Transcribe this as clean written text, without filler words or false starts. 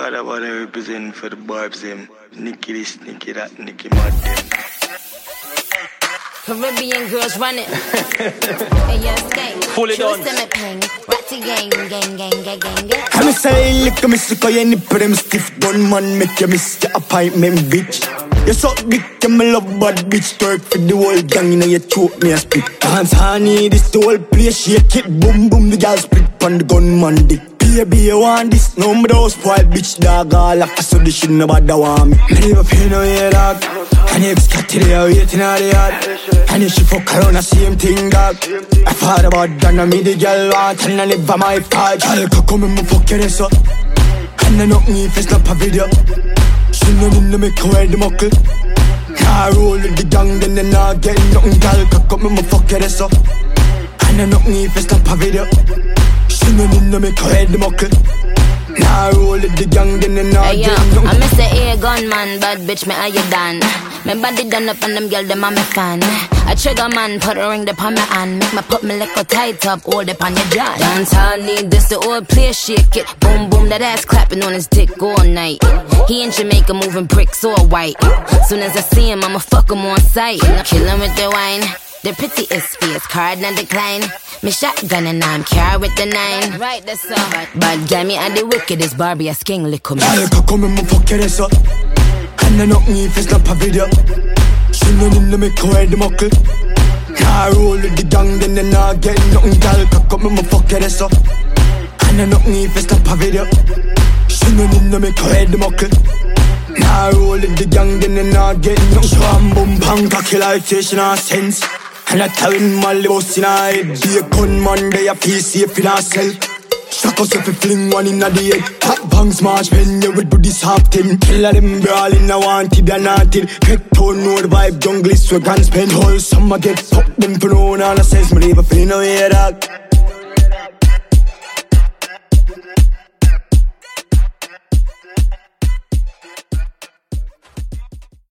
God, I want to represent for the Barbs them. Nicky this, Nicky that, Nicky mad them. Caribbean girls running. Hey, yo, skate. Fully done. Ratty gang. I'm a say, lick a miss, cause you nip them stiff. Gun man, make you miss your appointment, bitch. You suck dick, you me love bad bitch. Twerk for the whole gang, you know you choke me a spit. Dance honey, this the whole place, shake it. Boom, boom, the girl split on the gunman dick. Baby, you want this? No, me don't spoil bitch, dog. All up, so this shit nobody want me. Me never pay no yeah, dog. And you got to the waiting on the yard. And if she fuck around the same thing, dog. I thought about that, and me the girl want. And I never my fault. Girl, come and me fuck your ass up. And I knock me if it's not a video. She no need to make her wear the muckle. Nah, roll with the gang, then they not get nothing. Girl, come and me fuck your ass up. And I knock me if it's not a video. She no need to make her wear the muckle. Nah, roll with the gang, then they not get nothing. I'm Mr. A gunman, bad bitch, me how you done? My body done up and them girl, them on me fan. A trigger man, put a ring upon my hand. Make me put me little tight up, hold up on your jaw. Downtown need this, the old place, shake it. Boom, boom, that ass clapping on his dick all night. He in Jamaica moving bricks all white. Soon as I see him, I'ma fuck him on sight. Kill him with the wine. The prettiest face, card and decline. Me shotgun and I'm carry with the 9. Right, that's all. But damn me, and the wickedest Barbie, a sking lick me. Girl, come and me fuck your ass up. And I knock me if it's not a video. She no need to make her wear the muckle. Nah, roll with the gang, then they not get nothing. Girl, come and me fuck your ass up. And I knock me if it's not a video. She no need to make her wear the muckle. Nah, roll with the gang, then they not get nothing. Bam, boom, bang, cocky like fish in a sense. And I tell him my boss in a head. Be a gunman, they a feel safe in herself. Shock us if you fling one in a the head. Hot bangs march when you would do this half thing. Kill them brawling, I wanted and wanted. Head tone, no the vibe, jungle is where guns spend. Whole summer get popped, them for no one. And I says me leave a feeling away, dog.